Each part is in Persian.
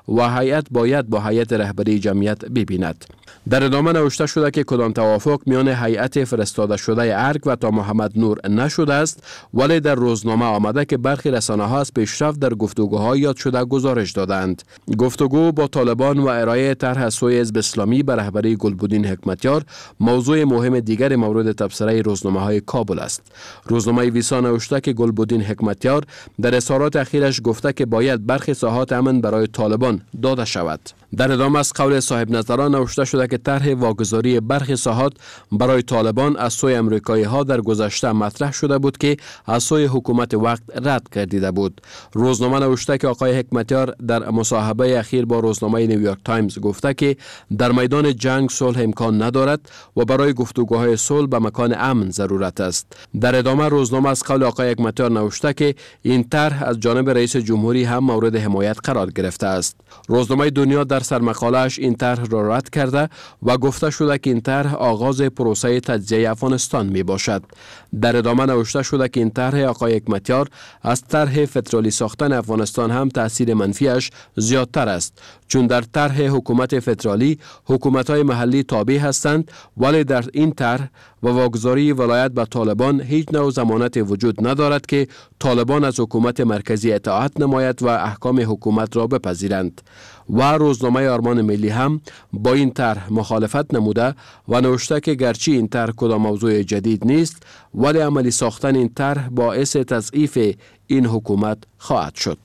و هیئت باید با هیئت رهبری جمعیت ببیند. در ادامه نوشته شده که کدام توافق میان هیئت فرستاده شده ارگ و تا محمد نور نشده است، ولی در روزنامه آمده که برخی رسانه‌ها از پیشرفت در گفتگوهای یاد شده گزارش دادند. گفتگو با طالبان و ارائه طرح سوی حزب اسلامی به رهبری گلبدین حکمتیار موضوع مهم دیگر مورد تبصره روزنامه‌های کابل است. روزنامه ویسا نوشته که گلبدین حکمتیار در اظهارات اخیرش گفته که باید برخی ساحات امن برای طالبان داده شود. در ادامه از قول صاحب نظران نوشته شده که طرح واگذاری برخی ساحات برای طالبان از سوی امریکایی ها در گذشته مطرح شده بود که از سوی حکومت وقت رد گردیده بود. روزنامه نوشته که آقای حکمتیار در مصاحبه اخیر با روزنامه نیویورک تایمز گفته که در میدان جنگ صلح امکان ندارد و برای گفتگوهای صلح به مکان امن ضرورت است. در ادامه روزنامه از قول آقای حکمتیار نوشته که این طرح از جانب رئیس جمهوری هم مورد حمایت قرار گرفته است. روزنامه دنیا در سرمقاله‌اش این طرح را رد کرده و گفته شده که این طرح آغاز پروسه تجزیه افغانستان می باشد. در ادامه نوشته شده که این طرح آقای حکمتیار از طرح فدرالی ساختن افغانستان هم تأثیر منفیش زیادتر است، چون در طرح حکومت فدرالی حکومت‌های محلی تابع هستند، ولی در این طرح و واگذاری ولایت به طالبان هیچ نوع ضمانت وجود ندارد که طالبان از حکومت مرکزی اطاعت نماید و احکام حکومت را بپذیرند. و روزنامه آرمان ملی هم با این طرح مخالفت نموده و نوشته که گرچه این طرح کدام موضوع جدید نیست، ولی عملی ساختن این طرح باعث تضعیف این حکومت خواهد شد.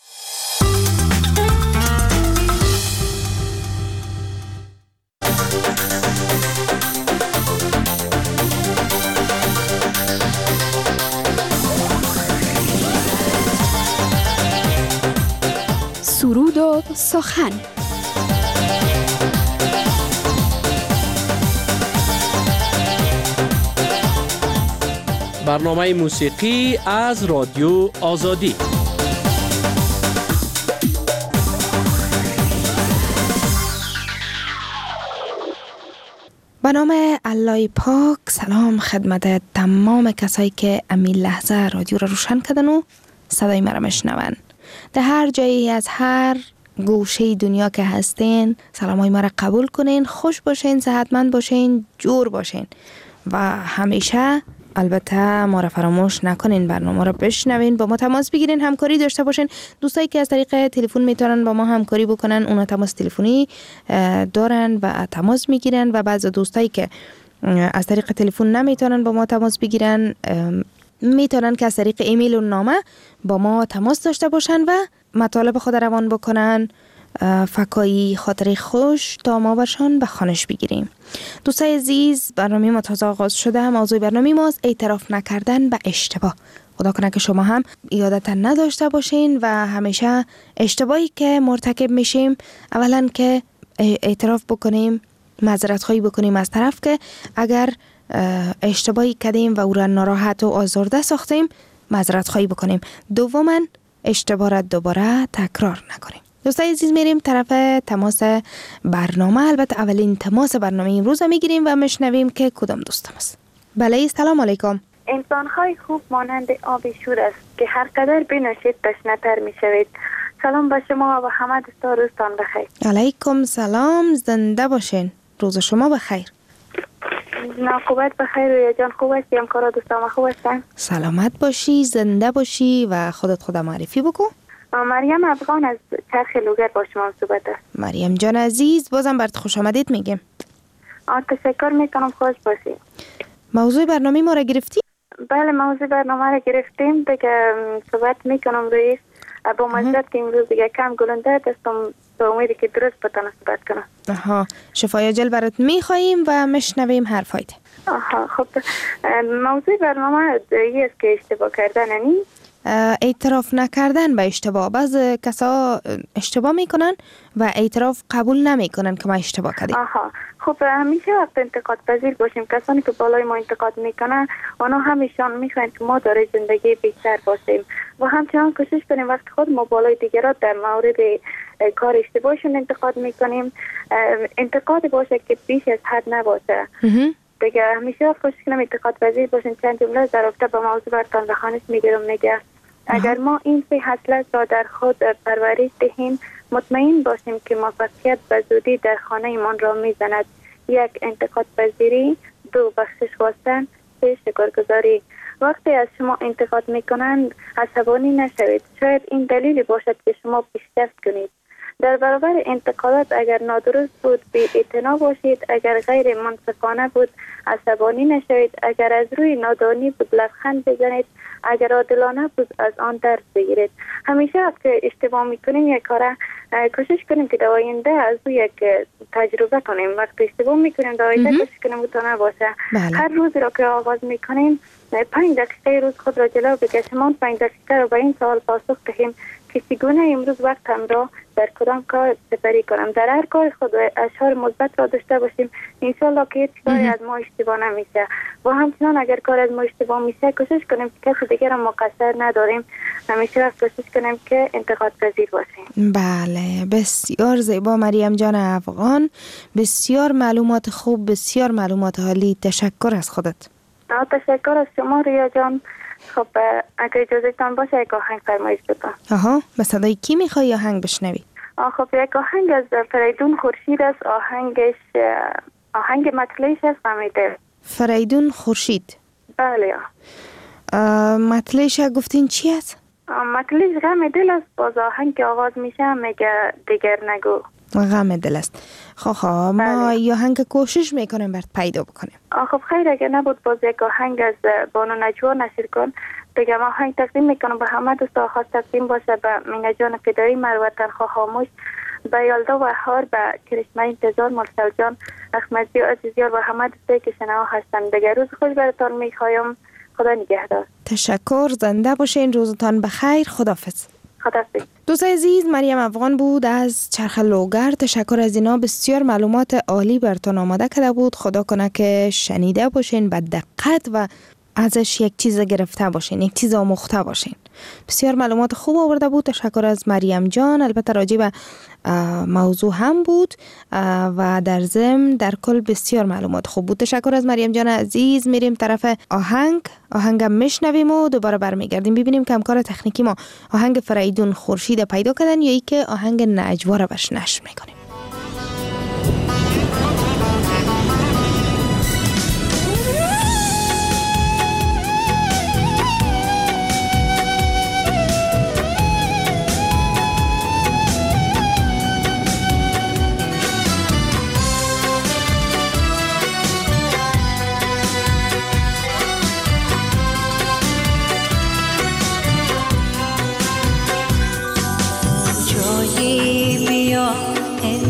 سرود و سخن. برنامه موسیقی از رادیو آزادی. به نام الله پاک. سلام خدمت تمام کسایی که امین لحظه رادیو را روشن کردن و صدای مرا میشنون. در هر جایی از هر گوشه دنیا که هستین سلامای مرا قبول کنین. خوش باشین، صحتمند باشین، جور باشین و همیشه البته ما را فراموش نکنین برنامه را بشنوین، با ما تماس بگیرین، همکاری داشته باشین. دوستایی که از طریق تلفن میتونن با ما همکاری بکنن اونا تماس تلفنی دارن و تماس میگیرن، و بعضی دوستایی که از طریق تلفن نمیتونن با ما تماس بگیرن میتونن که از طریق ایمیل و نامه با ما تماس داشته باشن و مطالب خود روان بکنن، فکایی خاطری خوش تا ما برشان به خانش بگیریم. دوستای عزیز، برنامه ما تازه آغاز شده. موضوع برنامه ماست اعتراف نکردن به اشتباه. خدا کنه که شما هم یادت نداشته باشین و همیشه اشتباهی که مرتکب میشیم اولا که اعتراف بکنیم، معذرت خواهی بکنیم از طرف که اگر اشتباهی کردیم و او را ناراحت و آزرده ساختیم معذرت خواهی بکنیم. دوما اشتباه را دوباره تکرار نکنیم. دوستای عزیز، میریم طرف تماس برنامه. البته اولین تماس برنامه امروز میگیریم و میشنویم که کدام دوستم است. بله، سلام علیکم. انسان‌های خوب مانند آب شور است که هر قدر بنوشید تشنه‌تر میشوید. سلام به شما و همه دوستان، روزتان بخیر. علیکم سلام، زنده باشین. روز شما بخیر. ناقوبت بخیر. رویا جان خوب هستی؟ همکارا دوستان خوب هستن؟ سلامت باشی، زنده باشی و خودت معرفی بکن. مریم افغان از چرخ لوگر با شما صحبت است. مریم جان عزیز، بازم برات خوش آمدید میگم. تشکر میکنم، خوش باشی. موضوع برنامه ما را گرفتی؟ بله، موضوع برنامه را گرفتیم. دیگه صحبت میکنم روی با مجلت که امروز دیگه کم گلنده دستم، به امیدی که درست بتانم صحبت کنم. شفای جل برات میخواییم و مشنویم حرفایت. خب، موضوع برنامه دیگه است که اشتباه کردن نیست، اعتراف نکردن به اشتباه. بعض کسا اشتباه میکنن و اعتراف قبول نمیکنن که ما اشتباه کردیم. خب همیشه وقت انتقاد پذیر باشیم. کسانی که بالای ما انتقاد میکنن اونا همیشان میخواین که ما داره زندگی بهتر باشیم و همچنان کوشش کنیم وقتی خود ما بالای دیگران در مورد کار اشتباهشون انتقاد میکنیم، انتقاد باشه که بیش از حد نباشه. دیگه همیشه کوشش کنیم انتقاد پذیر باشیم. چند جمله در رابطه با موضوع براتون به خوانش میگیرم. میگه اگر ما این سه خصلت را در خود پرورش دهیم مطمئن باشیم که موفقیت به زودی در خانه من را میزند. 1. انتقاد پذیری. 2. بخشش خواستن. 3. شکرگزاری. وقتی از شما انتقاد میکنند عصبانی نشوید. شاید این دلیلی باشد که شما پیشرفت کنید. در برابر انتقادات اگر نادرست بود بی اعتنا باشید، اگر غیر منصفانه بود عصبانی نشوید، اگر از روی نادانی بود لبخند بزنید، اگر عادلانه بود از آن درس بگیرید. همیشه وقتی که اشتباه میکنیم یک کار کوشش کنیم که در آینده از او یک تجربه کنیم. وقتی اشتباه میکنیم در آینده کوشش کنیم او تا نباشه. هر روز را که آغاز میکنیم 5 دقیقه روز خود را جلو بکشیم. اون 5 دقیقه را به این سوال پاسخ دهیم که چگونه امروز وقتم را در کدام کار سپری کنم. در هر کار خود اشعار مثبت را داشته باشیم. انشالله که هیچ کاری از ما اشتباه نمیشه. و همچنان اگر کار از ما اشتباه میشه کوشش کنیم که کسی دیگر را مقصر نداریم. همیشه کوشش کنیم که انتقاد پذیر باشیم. بله، بسیار زیبا مریم جان افغان. بسیار معلومات خوب، بسیار معلومات عالی. تشکر از خودت. تشکر از شما ریا جان. خب اگر اجازه تان باشه یک آهنگ فرمایش بدم. به صدای کی میخوای آهنگ بشنوی؟ خب یک آهنگ از فریدون خورشید است. آهنگ مطلعش است غمیده. فریدون خورشید. بله. مطلعش گفتین چی است؟ مطلعش غم دل است. باز آهنگ که آغاز میشه میگه دیگر نگو. غم دل است. خب ما یه آهنگ کوشش میکنیم برات پیدا بکنیم. خب خیر، اگه نبود باز یک آهنگ از بانو نجوا نشر کن. دیگه ما آهنگ تقدیم میکنم به همه دوستا. خواست تقدیم باشه به مینا جان فدایی، مروت خاموش، به یالدا و هار، به کرشمه انتظار، مرسل جان احمدی و عزیزیار و همه دوستایی که شنوا هستن. دیگه روز خوش براتون میخوایم. خدا نگهدار. تشکر، زنده باشین. روزتان بخیر. خداحافظ. دوستای عزیز، مریم افغان بود از چرخ لوگر. تشکر از اینا. بسیار معلومات عالی براتون آماده کرده بود. خدا کنه که شنیده باشین به دقت و ازش یک چیز گرفته باشین، یک چیز آموخته باشین. بسیار معلومات خوب آورده بود. تشکر از مریم جان. البته راجع به موضوع هم بود و در ضمن در کل بسیار معلومات خوب بود. تشکر از مریم جان عزیز. میریم طرف آهنگم میشنویم و دوباره برمیگردیم ببینیم که همکار تکنیکی ما آهنگ فریدون خورشید پیدا کردن یا ای که آهنگ نجوا را بش نشر میکنیم. بیا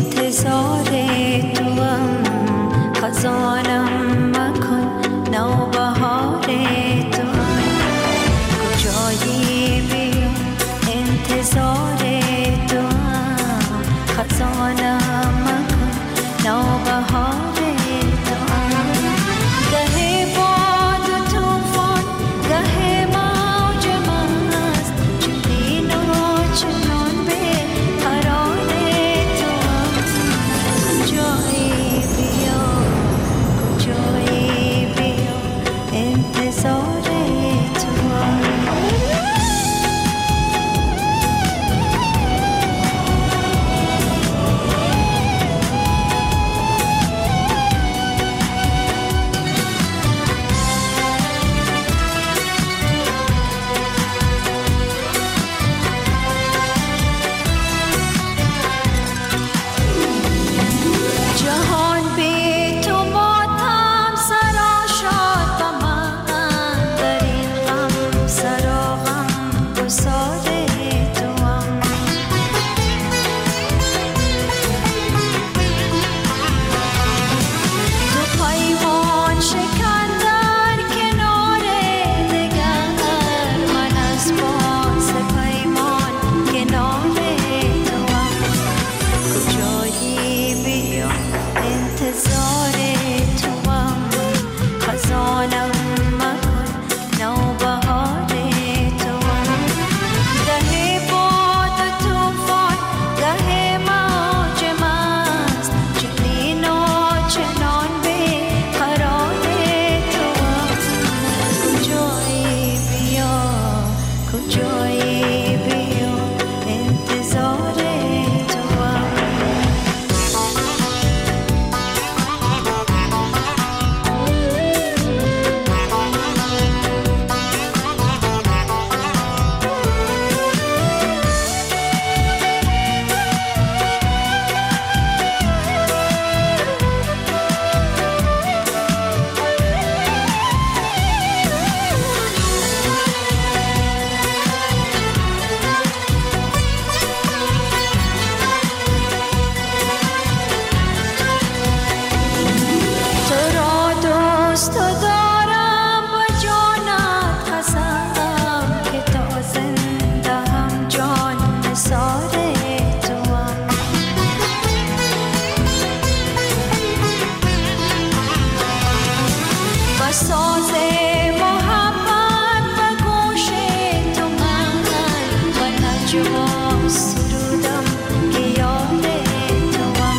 ساز محبت به گوش تو من و نجوا سرودم که یاد توام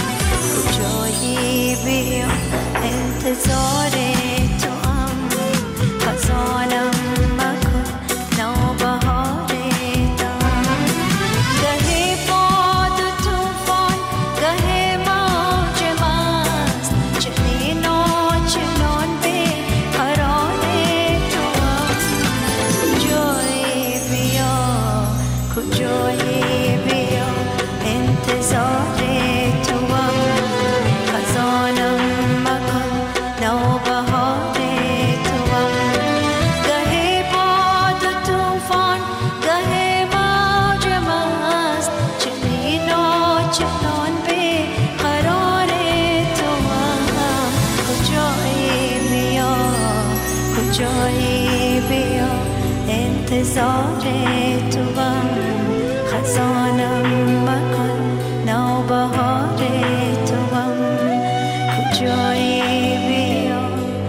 کجایی بیا انتظار توام خزانم مکن نوبهار توام گهی باد و توفان گهی موج مست چنین و چنان به قرار توام کجایی بیا انتظار توام خزانم مکن نوبهار توام گهی باد و توفان گهی موج مست چنین و چنان به قرار توام کجایی بیا انتظار توام خزانم مکن نوبهار توام کجایی بیا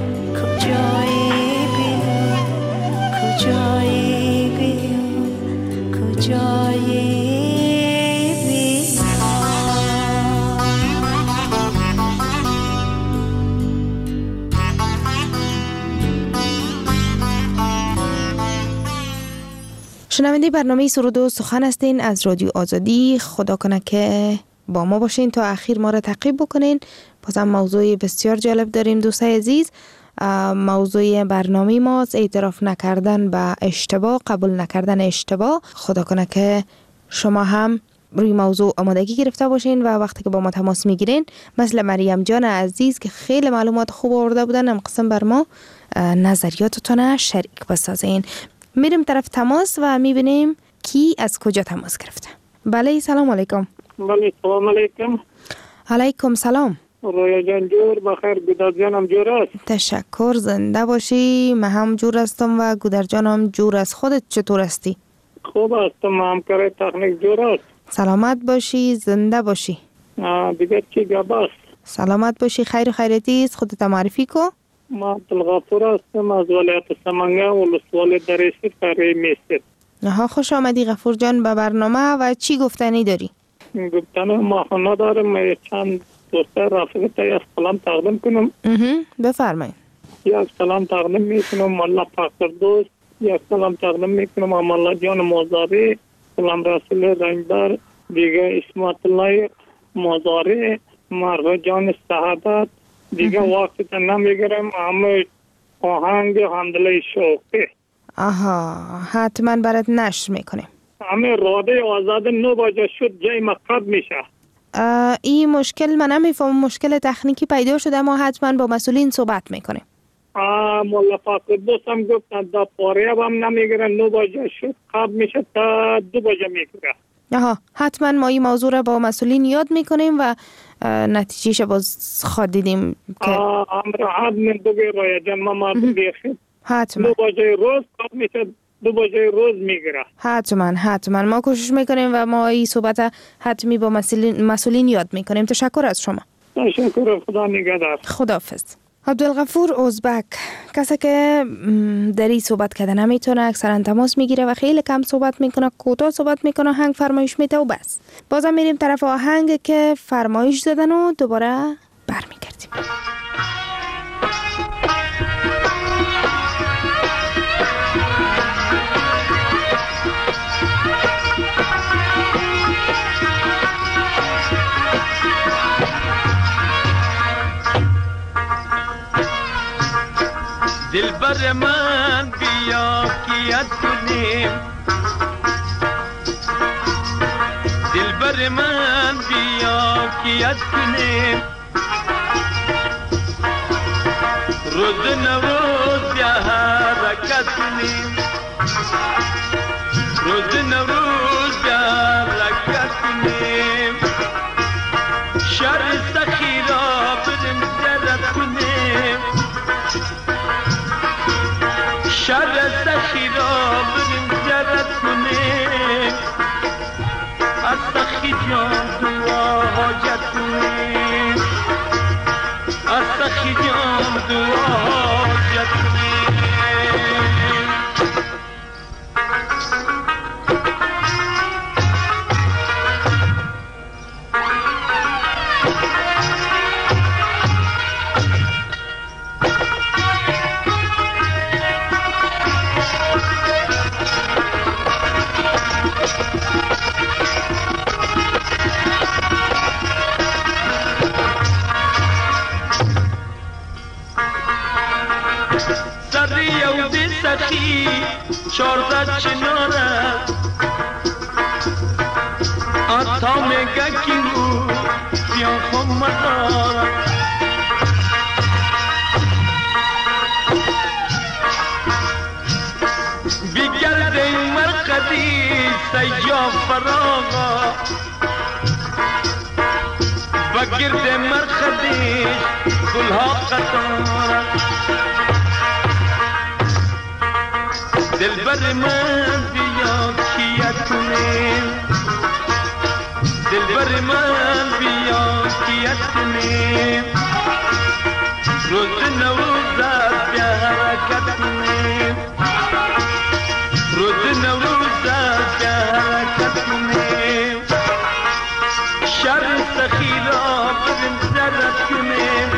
شنونده برنامه سرود و سخن هستین از رادیو آزادی. خدا کنه که با ما باشین تا اخیر ما را تعقیب بکنین. بازم موضوع بسیار جالب داریم دوستای عزیز. موضوع برنامه ماست اعتراف نکردن به اشتباه، قبول نکردن اشتباه. خدا کنه که شما هم روی موضوع آمادگی گرفته باشین و وقتی که با ما تماس میگیرین مثل مریم جان عزیز که خیلی معلومات خوب آورده بودن هم قسم بر ما نظریاتتون شریک بسازین. میریم طرف تماس و میبینیم کی از کجا تماس گرفته. بله سلام علیکم. بله سلام علیکم. علیکم سلام. رویا جان جور بخیر، گودر جانم جور است. تشکر، زنده باشی. من هم جور هستم و گودر جانم جور است. خودت چطور هستی؟ خوب هستم، همکار تکنیک جور است. سلامت باشی، زنده باشی. دیگر چی گپ است؟ سلامت باشی، خیر و خیرتی است. خودت معرفی کو. ما عبدالغفور هستم از ولایت سمنگان ولسوالی دریشی قریه میست. خوش آمدی غفور جان به برنامه. و چی گفتنی داری؟ گفتن ما ندارم. من چند دوسته رفیق تا یک سلام تقدیم کنم. بفرمایید. یک سلام تقدیم میکنم ملا فقردوست، یک سلام تقدیم میکنم ملا جان موزاری، سلام رسول رنگبر، دیگه اسمت الله موزاری، مرغ جان سعادت. دیگه وقت نمیگرم. همه آهنگ حمدالله شوقی حتما برات نشر میکنیم. همه راده آزاد 9 بجه شد جای مقصد میشه. این مشکل من نمیفهم، مشکل تکنیکی پیدا شده، ما حتما با مسئولین صحبت میکنیم. مولا فقردوست هم گفتن دا پاره هم نمیگرن 9 بجه شد قبل میشه تا 2 بجه میگیره. حتما ما این موضوع را با مسئولین یاد میکنیم و نتیجهش باز خواد دیدیم که امر من بگیر رویا جان ما مردم بیخید حتما 2 بجه روز قبل میشه 2 بجه روز میگیره. حتما ما کوشش میکنیم و ما این صحبت حتمی با مسئولین یاد میکنیم. تشکر از شما. تشکر، خدا نگهدار. خداحافظ. عبدالغفور ازبک، کسی که در این صحبت کرده نمیتونه، اکثرا تماس میگیره و خیلی کم صحبت میکنه، کوتاه صحبت میکنه، آهنگ فرمایش میده و بس. بازم میریم طرف آهنگ که فرمایش دادن و دوباره برمیگردیم. دلبر من بیا کیت کنیم، دلبر من بیا کیت کنیم، روز نوروز بیا حرکت کنیم، روز نوروز بیا حرکت کنیم، شهر سخی را بریم زیارت کنیم، شهر سخی را بریم زیارت کنیم، از سخی جان دعا حاجت کنیم، از سخی جان دعا چارده چناره آتا میگه کی رو بیا خم مداره بیگرده این مرقدی سیجا فراغا بگرد مرقدی گلها قطاره دلبر من بیا کیتونیم دلبر من بیا کیتونیم روز نوروزت بیا حرکت کنیم روز نوروزت بیا حرکت کنیم شر سخی را بریم زرد کنیم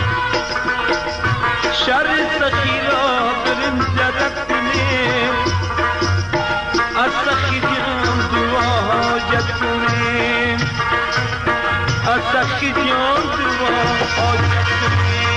شر سخی را بریم زرد کنیم از سخی جان دعا حاجت کنیم از سخی جان دعا حاجت کنیم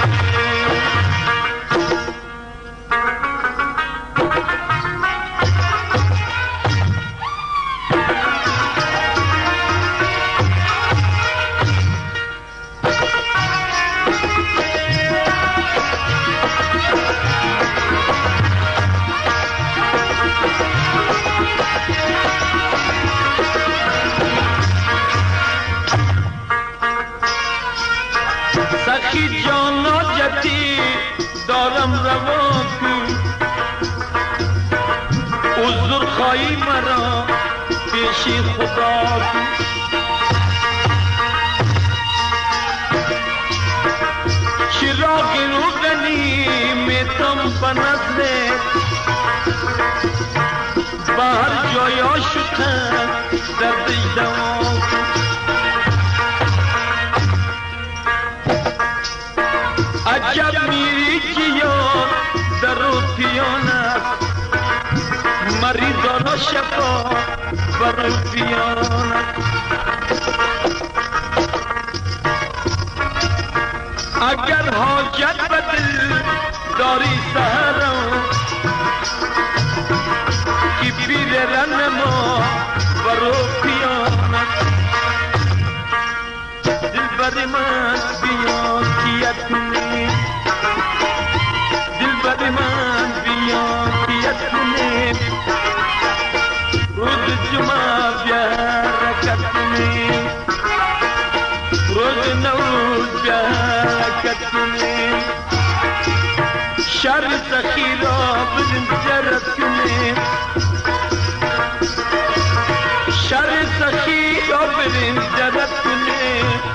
سخی جان حاجتی دارم روا کن عذر خواهی مرا پیش خدا کن چراغ روغنی میتم به نزدت به هر جای آشکن دردش دوا کن عجب میری که یار در و پیان است مریضان شفا بر پیان است اگر حاجت به دل داری سهرم که پیر رن ما بر پیان است دلبر من بیا کیت کنی دلبر من بیا کیت کنی روز جمعه بیا حرکت کنی روز نوروز بیا حرکت کنی شر سخی را بریم زرد کنی شر سخی را بریم زرد کنی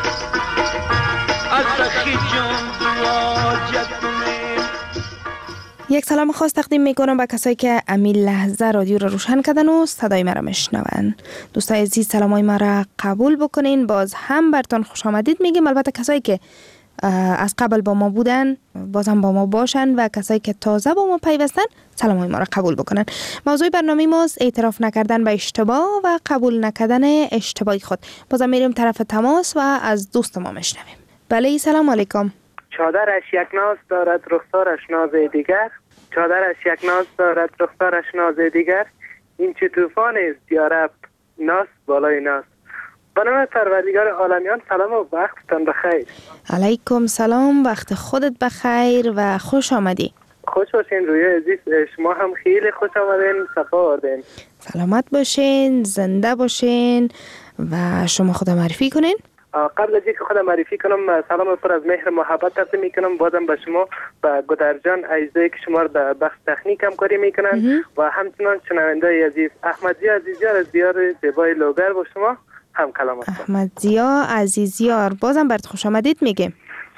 از سخی جان دعا حاجت کنیم. یک سلام خاص تقدیم میکنم به کسایی که امی لحظه رادیو را روشن کردن و صدای مرا میشنون. دوستای عزیز سلامای مرا قبول بکنین. باز هم برتان خوش آمدید میگیم. البته کسایی که از قبل با ما بودن بازم با ما باشن و کسایی که تازه با ما پیوستن سلامای ما را قبول بکنن. موضوع برنامه ماست اعتراف نکردن به اشتباه و قبول نکردن اشتباه خود. بازم میریم طرف تماس و از دوست ما میشنویم. بله سلام علیکم. چادرش یک ناز دارد رخسارش ناز دیگر چادرش یک ناز دارد رخسارش ناز دیگر این چه طوفان است یا رب ناز بالای ناز. به نام پروردگار عالمیان سلام و وقتتان بخیر. علیکم سلام، وقت خودت بخیر و خوش آمدی. خوش باشین روی عزیز، شما هم خیلی خوش آمدین، صفا آوردین. سلامت باشین، زنده باشین و شما خود معرفی کنین. قبل از اینکه خودم معرفی کنم سلام پر از مهر محبت تقدیم میکنم بازم به شما و گودرجان عزیزی که شما در بخش تکنیک همکاری میکنن و همچنان شنونده عزیز احمدزیا عزیزیار از دیار زیبای لوگر با شما هم کلام هستم. احمدزیا عزیزیار بازم برات خوش آمدید میگم.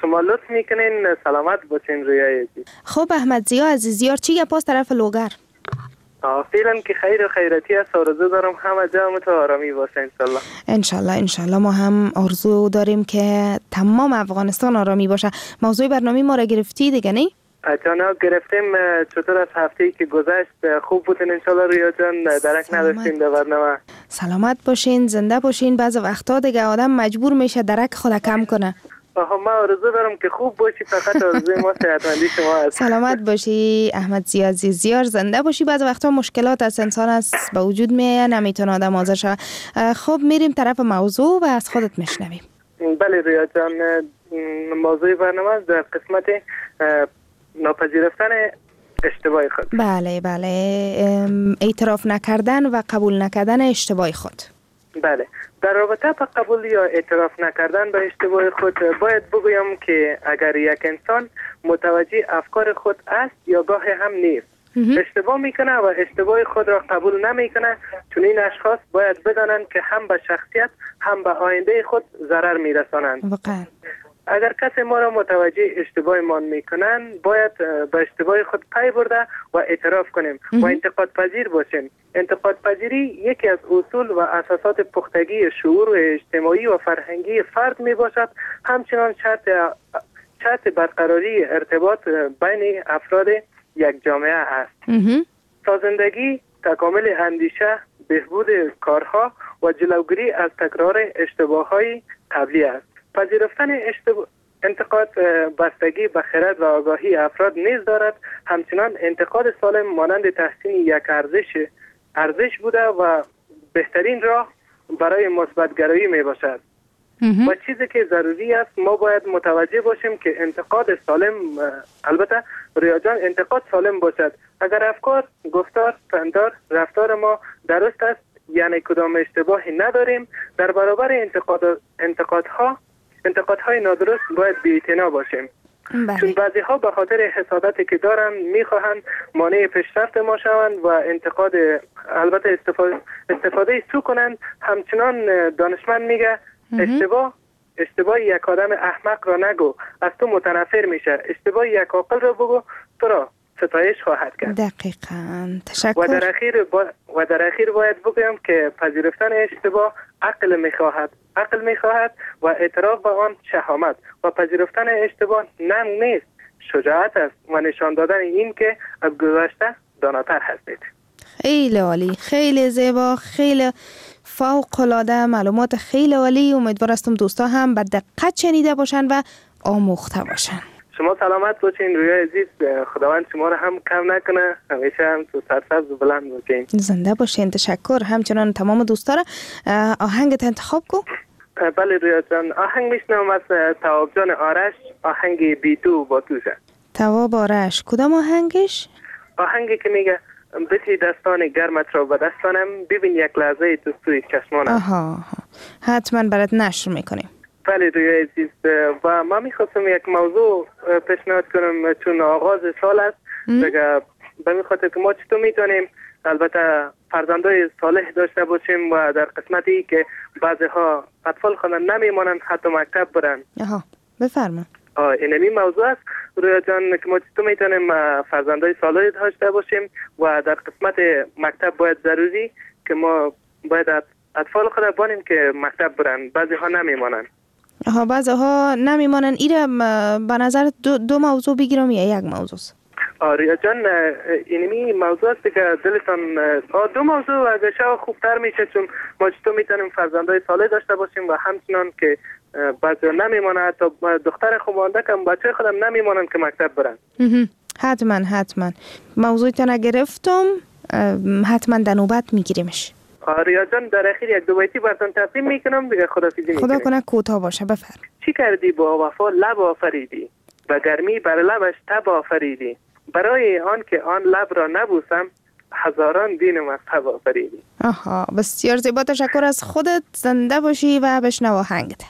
شما لطف میکنین. سلامت باشین رویای عزیز. خب احمد زیا عزیزیار چی گپ است طرف لوگر؟ فعلا که خیر و خیراتی است. آرزو دارم همه جا تو آرامی باشه انشالله. انشالله ما هم آرزو داریم که تمام افغانستان آرامی باشه. موضوع برنامه ما را گرفتی دیگه نه؟ جانا گرفتیم. چطور از هفته‌ای که گذشت؟ خوب بودین انشالله رویا جان؟ درک نداشتیم در برنامه. سلامت باشین، زنده باشین. بعض وقتا دیگه آدم مجبور میشه درک خود کم کنه. ما آرزو دارم که خوب باشی. فقط آرزوی ما صحتمندی شما است. سلامت باشی احمد زیا عزیزیار، زنده باشی. بعض وقتا مشکلات از انسان است به وجود میاد، نمیتونه آدم حاضر شه. خب میریم طرف موضوع و از خودت میشنویم. بله رویا جان، موضوع برنامه در قسمت ناپذیرفتن اشتباه خود. بله اعتراف نکردن و قبول نکردن اشتباه خود. بله، در رابطه با قبول یا اعتراف نکردن به اشتباه خود باید بگویم که اگر یک انسان متوجه افکار خود است یا گاه هم نیست، اشتباه میکنه و اشتباه خود را قبول نمیکنه، چون این اشخاص باید بدانند که هم به شخصیت هم به آینده خود ضرر میرسانند. واقعا اگر کسی ما را متوجه اشتباهمان میکنن، باید به اشتباه خود پی برده و اعتراف کنیم و انتقاد پذیر باشیم. انتقاد پذیری یکی از اصول و اساسات پختگی شعور اجتماعی و فرهنگی فرد می باشد. همچنان شرط برقراری ارتباط بین افراد یک جامعه است. سازندگی، تکامل اندیشه، بهبود کارها و جلوگیری از تکرار اشتباه‌های قبلی است. پذیرفتن انتقاد بستگی به خرد و آگاهی افراد نیز دارد. همچنان انتقاد سالم مانند تحسین یک ارزش بوده و بهترین راه برای مثبت‌گرایی می باشد. و چیزی که ضروری است ما باید متوجه باشیم که انتقاد سالم، البته ریاجان، انتقاد سالم باشد. اگر افکار، گفتار، پندار، رفتار ما درست است، یعنی کدام اشتباهی نداریم، در برابر انتقادهای نادرست باید بی‌اعتنا باشیم. چون بعضی ها به خاطر حسادتی که دارن میخواهند مانع پیشرفت ما شوند و انتقاد، البته استفاده سو کنند. همچنان دانشمند میگه اشتباه یک آدم احمق را نگو، از تو متنفر میشه. اشتباه یک عاقل را بگو، تو را ستایش خواهد کرد. دقیقاً. تشکر. و در اخیر باید بگویم که پذیرفتن اشتباه عقل میخواهد و اعتراف به آن شهامت. و پذیرفتن اشتباه ننگ نیست، شجاعت است و نشان دادن این که از گذشته داناتر هستید. خیلی عالی، خیلی زیبا، خیلی فوق العاده، معلومات خیلی عالی. امیدوار هستم دوستا هم به دقت شنیده باشن و آموخته باشن. شما سلامت باشین رویا عزیز. خداوند شما رو هم کم نکنه، همیشه هم تو سرسبز و بلند باشین. زنده باشین. تشکر. همچنان تمام دوستا را آهنگت انتخاب کو. بله رویا جان، آهنگ میشنم از تواب جان آرش، آهنگ بی تو با توشه. تواب آرش کدام آهنگش؟ آهنگی که میگه بتی دستان گرمت را به دستانم، ببین یک لحظه تو سوی چشمانم. آها، حتما برات نشر میکنیم. بله رویا عزیز، و ما میخواستم یک موضوع پیشنهاد کنم. چون آغاز سال است دیگه، به می خاطر که ما چطور میتونیم البته فرزندای صالح داشته باشیم و در قسمتی که بعضی ها اطفال خودن نمیمانند حتی مکتب برن. آها، بفرما. اینمی موضوع است رویا جان که ما چطور میتونیم فرزندای صالح داشته باشیم و در قسمت مکتب باید ضروری که ما باید اطفال خود بانیم که مکتب برن. بعضی ها نمیمانند. بعضی ها نمیمانند. ایره به نظر دو موضوع بگیرم یا یک موضوع؟ ریا جان، اینمی موضوع است که دلتان دو موضوع اگه شما خوبتر میشه، چون ما چطور میتونیم فرزندای صالح داشته باشیم و همچنان که بعضی نمیمانند، تا دختر خوبانده که بچه خودم نمیمانند که مکتب برن. حتما موضوعتان گرفتم، حتما در نوبت میگیریمش. ریا جان، در اخیر یک دو بیتی براتون تقدیم میکنم دیگه. خدافظی میکنم. خدا کنه کوتاه باشه. بفرم. چی کردی با وفا لب آفریدی، و گرمی بر لبش تب آفریدی، برای آن که آن لب را نبوسم هزاران دین مذهب آفریدی. آها، بسیار زیبا. تشکر از خودت. زنده باشی و بشنو آهنگت.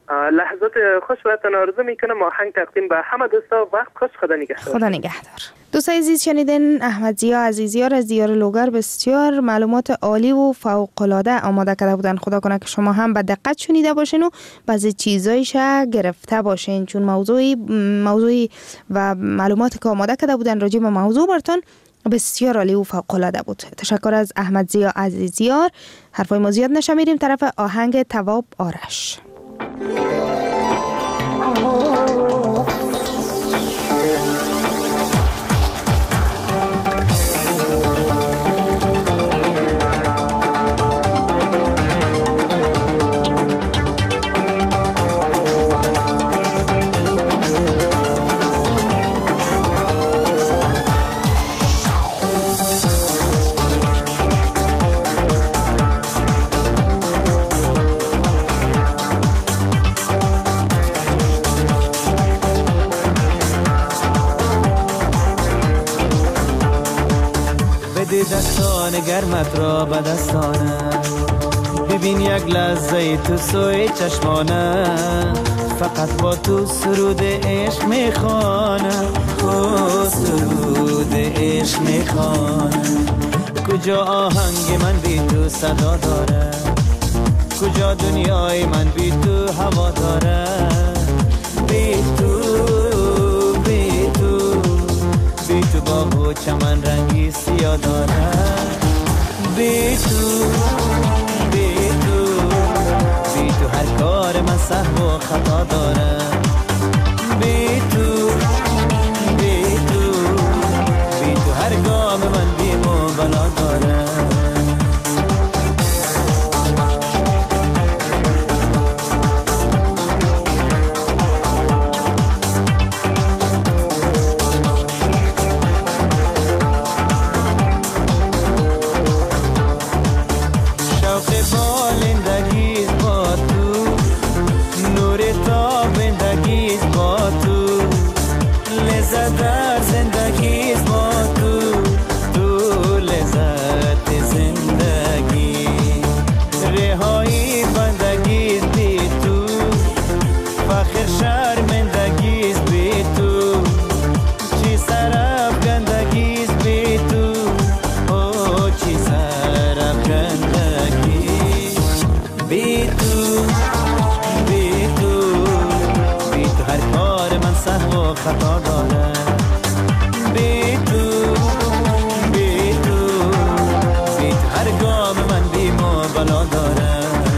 لحظات خوش براتون آرزو میکنم. آهنگ تقدیم به همه دوستا. وقت خوش. خدا نگهدار. خدا نگهدار. دوستای عزیز شنیدین احمد ضیا عزیزیار از دیار لوگر بسیار معلومات عالی و فوق‌العاده آماده کرده بودن. خدا کنه که شما هم به دقت شنیده باشین و بعضی چیزایش گرفته باشین، چون موضوعی و معلوماتی که آماده کرده بودن راجع به موضوع براتون بسیار عالی و فوق‌العاده بود. تشکر از احمد ضیا عزیزیار. حرفای ما زیاد نشه، میریم طرف آهنگ تواب آرش. دستان گرمت را به دستانه، ببین یک لحظه تو سوی چشمانه، فقط با تو سرود عشق میخوانه، سرود عشق میخوانه. کجا آهنگ من بی تو صدا داره، کجا دنیای من بی تو هوا داره، بی تو باغ و چمن رنگی سیاه داره، بی تو هر کار من سهو و خطا داره، بی تو هر گام من بیم و بلا داره. خطا داره، بی تو هر گام من بیم و بلا داره.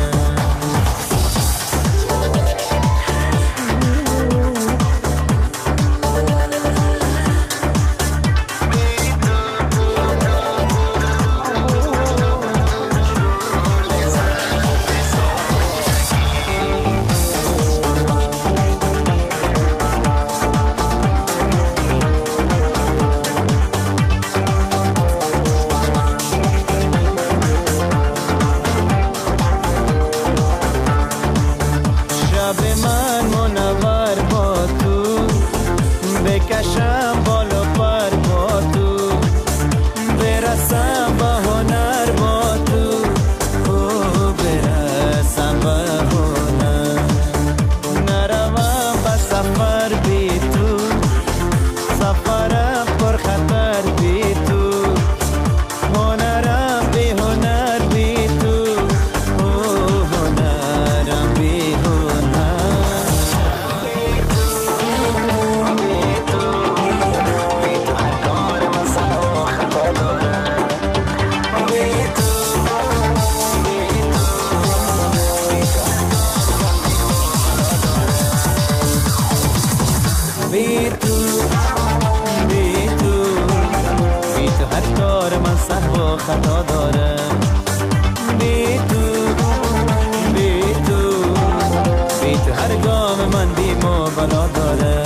خطا داره، بی تو هر گام من بیم و بلا داره.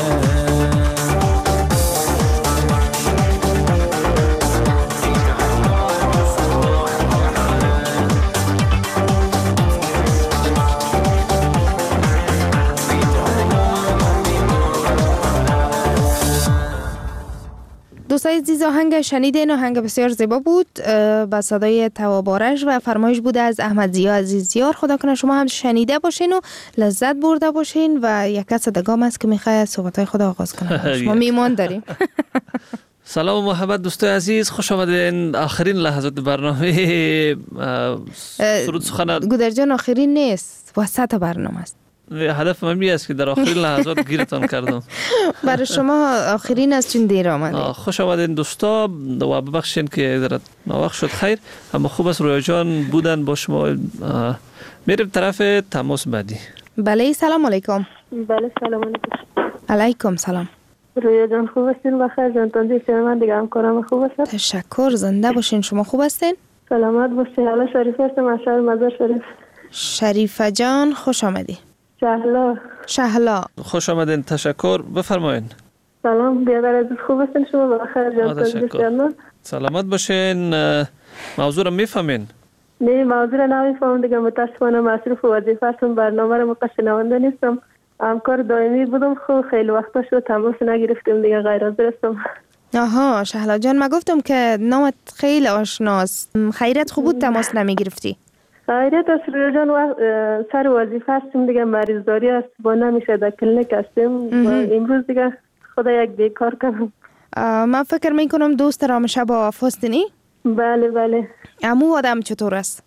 دوستای عزیز آهنگ شنیدین، آهنگ بسیار زیبا بود با صدای تواب آرش و فرمایش بوده از احمد ضیا عزیزیار. خدا کنه شما هم شنیده باشین و لذت برده باشین و یک کس دگام است که میخواد صحبت‌های خود آغاز کنه. شما میمان داریم. سلام و محبت دوستای عزیز، خوش آمدین. آخرین لحظات برنامه سرود سخن گودر جان آخرین نیست، وسط برنامه است. هدف من می است که در آخرین لحظات گیرتان کردم. برای شما آخرین است چون دیر آمده. خوش آمدین دوستا و ببخشید که ذره ناوقت شد. خیر، اما خوب است رویا جان بودن با شما. میریم طرف تماس بعدی. بله سلام علیکم. بله سلام علیکم. علیکم سلام. رویا جان خوب هستین؟ بخیر جان تندیش من دیگه همکارم خوب هستن؟ تشکر، زنده باشین. شما خوب هستین؟ سلامت باشین. حالا شریف هستم از شهر مزار شریف. شریفه جان خوش آمدی. شهلا خوش آمدین. تشکر، بفرمایین. سلام بیادر عزیز، خوب هستین شما؟ بخیر جان تندیش جان. سلامت باشین. موضوع رو میفهمین؟ نه موضوع رو نمیفهمم دیگه، متاسفانه مصروف وظیفه هستم، برنامه رو شنونده نیستم. همکار دائمی بودم، خیلی وقتا شد تماس نگرفتیم دیگه، غیر حاضر هستم. آها شهلا جان، ما گفتم که نامت خیلی آشناست. خیرت خوب بود تماس نمیگرفتی؟ خیرت است رویا جان، سر وظیفه هستیم دیگه، مریضداری است با نمیشه در کلینیک هستیم. امروز دیگه خدا یک بیکار کنم. من فکر میکنم دوست رام شب هستینی؟ بله. امو آدم چطور است؟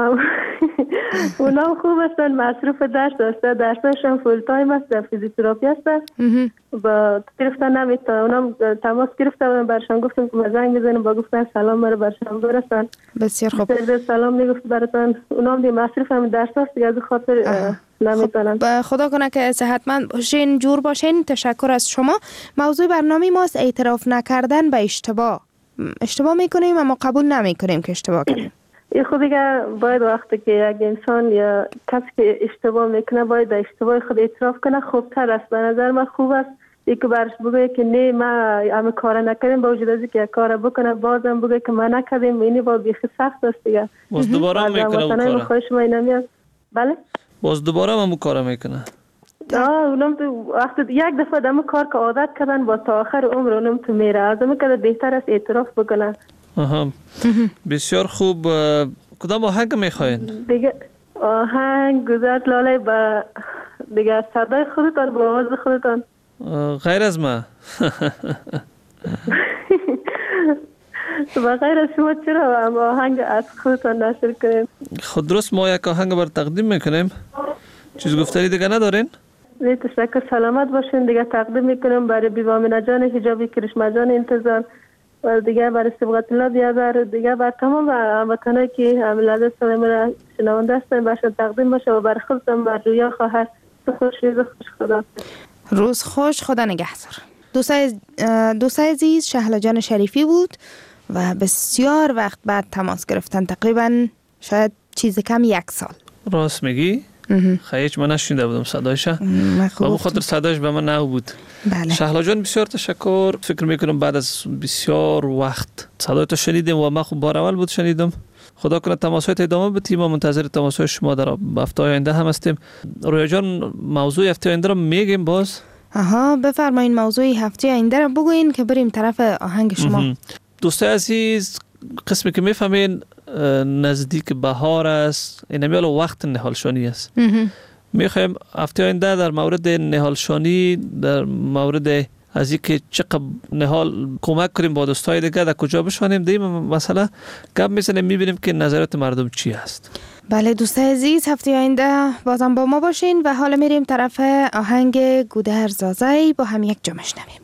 اونا خوب هستن، مصروف درس هسته، درسشان فول تایم است، در فیزیوتراپی هسته با گرفتن نمیتونه. اونا تماس گرفتن، برشان گفتم که زنگ بزنم، با گفتن سلام مرا برشان برسن. بسیار خوب. سلام میگفت براتون. اونا هم دی مصروف هم درس هست دیگه، از خاطر نمیتونن. خدا کنه که صحتمند باشین، جور باشین. تشکر از شما. موضوع برنامه ماست اعتراف نکردن به اشتباه. اشتباه میکنیم اما قبول نمیکنیم که اشتباه کنیم. این خود دیگه باید وقتی که یک انسان یا کسی که اشتباه میکنه باید اشتباه خود اعتراف کنه، خوبتر است. به نظر من خوب است که برش بگه که نه ما همه کار نکردیم، با وجود از اینکه کار بکنه بازم بگه که ما نکردیم. اینی با بیخی سخت است دیگه. باز دوباره میکنه اون کارا. بله باز دوباره هم کار میکنه. اونم تو وقتی یک دفعه دم کار که عادت کردن با تا آخر عمر اونم تو میره. از همه که بهتر است اعتراف بکنه. بسیار خوب. کدام آهنگ میخواین؟ دیگه آهنگ گذشت لاله با دیگه صدای خودتان، با آواز خودتان. غیر از ما. با غیر از شما چرا آهنگ از خودتان نشر کنیم؟ خود درست ما یک آهنگ بر تقدیم میکنیم. چیز گفتنی دیگه ندارین؟ نه تشکر، سلامت باشین. دیگه تقدیم میکنم برای بیوامنه جان حجابی، کرشمه جان انتظار و دیگه برای سبقت الله بیادر، دیگه بر تمام هموطنایی که لحظه سلام را شنونده هستن باشن تقدیم باشه و بر خودم بر رویا خواهر خوش روز خوش. خدا روز خوش، خدا نگهدار. دوستای عزیز، شهلا جان شریفی بود و بسیار وقت بعد تماس گرفتن، تقریبا شاید چیز کم 1 سال. راست میگی؟ خیلی من نشنیده بودم صدایش. با خاطر صدایش به من نو بود. بله. شهلا جان بسیار تشکر. فکر میکنم بعد از بسیار وقت صدایتو شنیدیم و من خوب بار اول بود شنیدم. خدا کنه تماسات ادامه بدیم و منتظر تماسات شما در هفته آینده هم هستیم. رویا جان موضوع هفته آینده رو میگیم باز. بفرمایین موضوع هفته آینده رو بگوین که بریم طرف آهنگ شما. دوستای عزیز، قسمی که میفهمین نزدیک بهار است، اینمیال وقت نهالشانی است. میخوایم هفته آینده در مورد نهالشانی، در مورد از اینکه چقدر نهال کمک کنیم با دوستای دیگه در کجا بشوانیم، دیم مثلا گپ میزنیم، میبینیم که نظرات مردم چی است. بله دوستای عزیز، هفته آینده بازم با ما باشین و حالا میریم طرف آهنگ گودر زازی، با هم یک جا میشنویم.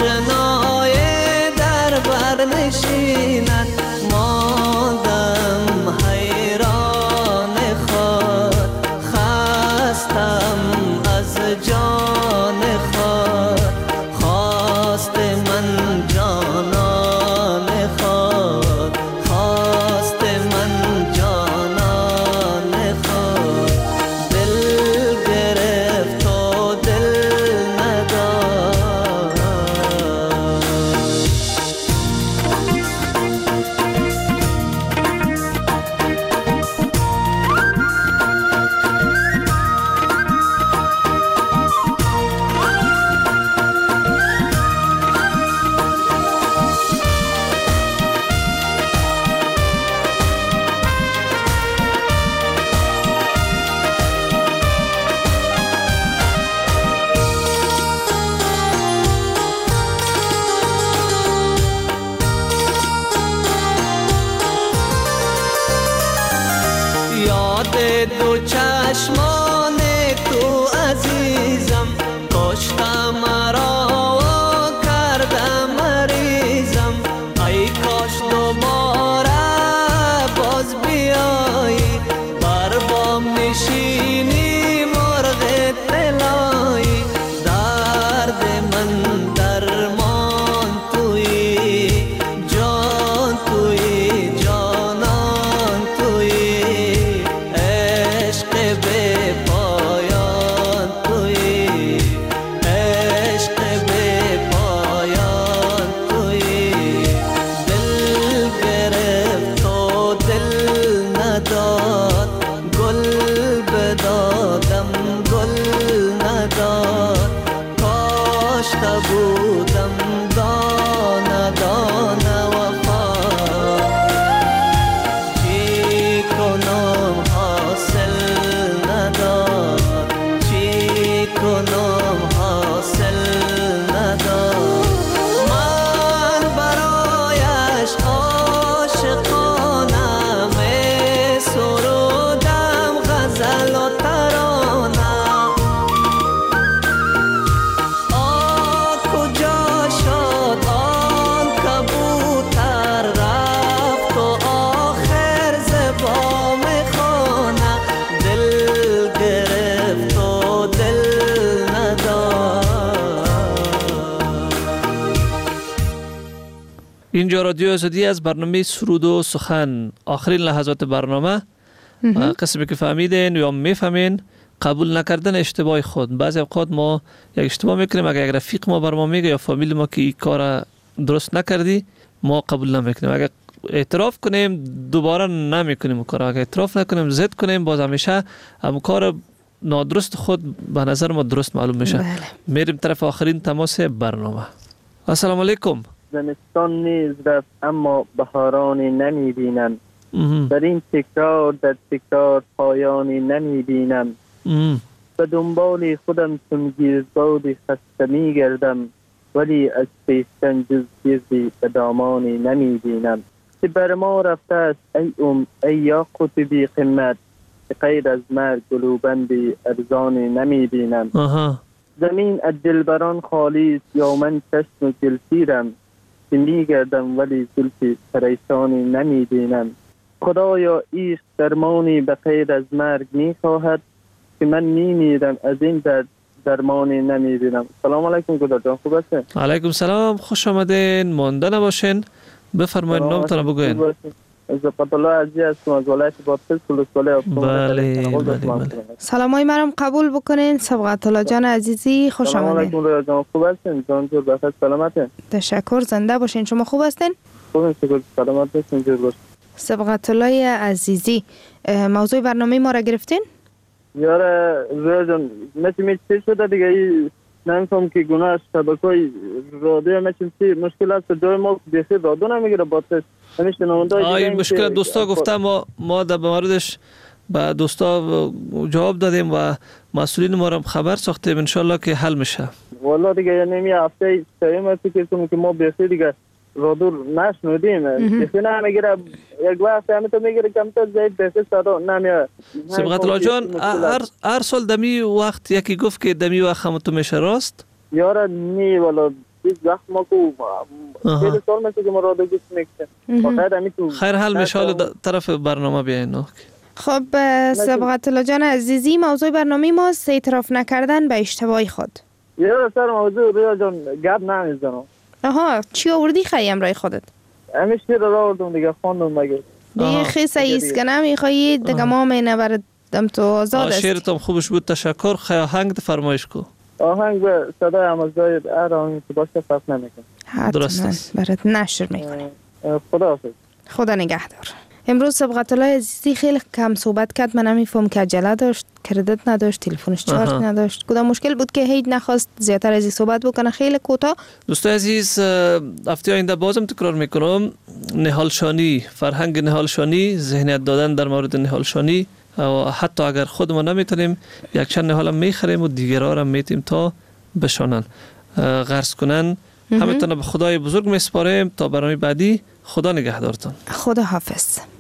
آشنای در بر نشیند ماندم حیران خود خستم از جان خود خواست من جانان خود خواست من جانان خود دل گرفت و دل نداد یاد دو چشمان تو عزیزم کشتم مرا و کردم مریضم ای کاش دوباره باز بیایی بر بام نشینی مرغ طلایی درد من درمان تویی جان تویی جانان تویی عشق به پایان تویی عشق به پایان تویی دل گرفت و دل نداد گل بدادم گل نداد کاشته بودم دانه دانه وفا چی کنم حاصل نداد چی کنم حاصل نداد من برایش عاشقانه می سرودم غزل و ترانه کجا شد آن کبوتر رفت و آخر زبام خانه دل گرفت و دل نداد. اینجا رادیو آزادی از برنامه سرود و سخن آخرین لحظات برنامه قسمی که فهمیدین یا میفهمین قبول نکردن اشتباه خود. بعضی اوقات ما یک اشتباه میکنیم اگر یک رفیق ما بر ما میگه یا فامیل ما که این کار درست نکردی ما قبول نمیکنیم. اگر اعتراف کنیم دوباره نمیکنیم اون کار. اگر اعتراف نکنیم زد کنیم باز همیشه هم کار نادرست خود به نظر ما درست معلوم میشه. بله. میریم طرف آخرین تماس برنامه. السلام علیکم. زمستان نیز رفت اما بهارانی نمیبینم در این تکرار در تکرار پایانی نمیبینم به دنبال خودم چون گیرزباد خسته میگردم ولی از پیشتن جز گیردی به دامانی نمیبینم که بر ما رفته است ای یاقوت بی قیمت که غیر از مرگ گلوبندی ارزانی نمیبینم زمین از دلبران خالی است یا من چشم و دلسیرم که میگردم ولی زلفی پریشانی نمیبینم خدایا عشق درمانی به غیر از مرگ میخواهد که من میمیرم از این درد درمانی نمیبینم. سلام علیکم گلدار جان، خوب هستین؟ علیکم سلام، خوش آمدین، مانده نباشین. بفرمایید نامتون رو بگوین. عزت الله عزیز هستم از ولایت بادغیس ولسوالی. بله. سلامای مرم قبول بکنین. سبقت الله جان عزیزی خوش آمدین. سلام علیکم گلدار جان، خوب هستین؟ جان جور بخیر سلامتین؟ تشکر، زنده باشین. شما خوب هستین؟ خوبم شکر، سلامت هستین، جور باشین. سبقت الله عزیزی موضوع برنامه ما را گرفتین؟ یاره رویا جان مثل چی شده دیگه نمیفهم که گناه شبکه‌های رادیو مثل چی مشکل است جای ما بخیر رادیو نمیگیره باطل همیشه نمونده این مشکل دوستا گفته ما در موردش به دوستا جواب دادیم و مسئولین ما را خبر ساختیم ان شاء الله که حل میشه. والله دیگه یعنی می هفته سیم فکر کنم که ما بخیر دیگه رادیو نشنودیم بخیر نمیگیره یک وقت همه تو میگیره کمتر زید بخیر صدا نمیاد. سبقت الله جان هر سال دمی وقت یکی گفت که دمی وقت هم تو میشه راست؟ یاره نی والا چیز زخم کو خیلی سال مثل که مراد گوش میکنه فقط همین تو خیر حال میشال طرف برنامه بیاین. خب صبغت الله جان عزیزی، موضوع برنامه ما اعتراف نکردن به اشتباه خود. یه سر موضوع ریا جان گپ نمیزنم. آها چی آوردی خیلی امرای خودت؟ همیشه شیر را آوردم دیگه خواندم مگه دیگه خیلی سعیست که نمیخوایی دیگه ما مینه بردم تو آزاد است. شیرتم خوبش بود، تشکر. خیلی آهنگ فرمایش کو. آهنگ به صدای امازدای آهنگ که باشه فرق نمیکنه. درست است. برات نشر میکنه. خدا حافظ. خدا نگهدار. امروز صبغت الله عزیزی خیلی کم صحبت کرد. من نمیفهم که عجله داشت، کردت نداشت، تلفنش چارج نداشت. کدام مشکل بود که هیچ نخواست زیادتر از این صحبت بکنه. خیلی کوتاه. دوستان عزیز، هفته آینده بازم تکرار میکنم، نهالشانی، فرهنگ نهالشانی، ذهنیت دادن در مورد نهالشانی و حتی اگر خود ما نمیتونیم یک چند نهال میخریم و دیگران هم میتیم تا بشانن، غرس کنن. همتون به خدای بزرگ میسپاریم تا برنامه بعدی. خدا نگهدارتون. خدا حافظ.